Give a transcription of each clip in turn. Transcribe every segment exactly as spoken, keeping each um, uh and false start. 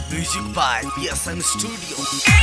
Music by P S M Studio.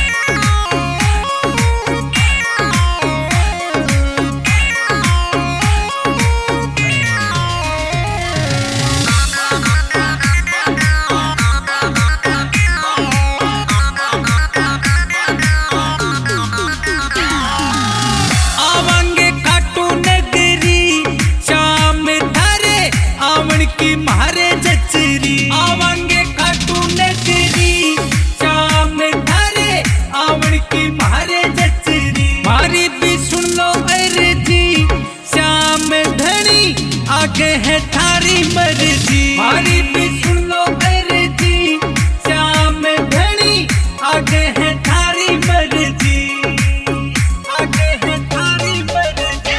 आगे है थारी मर्जी, हमारी भी सुन लो अर्जी। श्याम धनी आगे है थारी मर्जी, आगे है थारी मर्जी।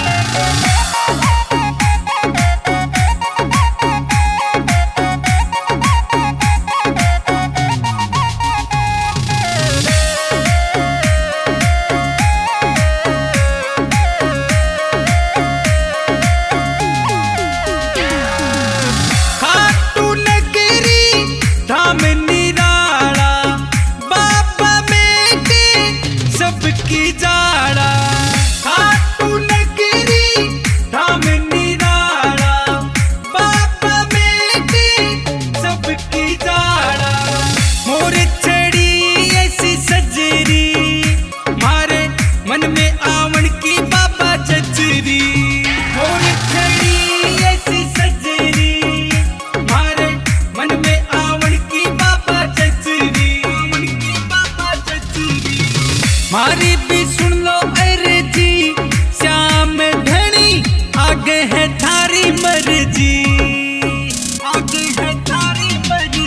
की जाड़ा खाटू नगरी धाम निराला, बाबा बेटी सबकी जाड़ा। मोर छड़ी ऐसी सजरी, मारे मन में आवन की बाबा जजरी। मोर छड़ी ऐसी सजरी, मारे मन में आवन की बाबा जजरी, आवन की बाबा जजरी। मारी भी सुन लो अर्जी, श्याम धनी आगे है थारी मर्जी, आगे है थारी मर्जी।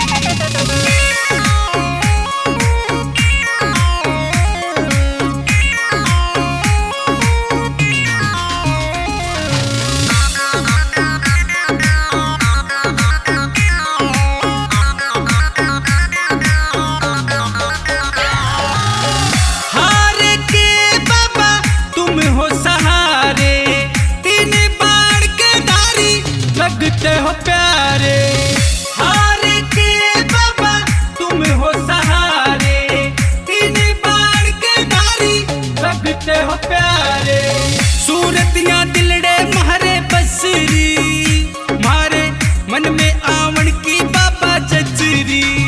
लगते हो प्यारे हार के बाबा, तुम हो सहारे। तीन बार के धारी लगते हो प्यारे। सूरतियां दिलड़े मारे बसरी, मारे मन में आवन की बाबा जजरी।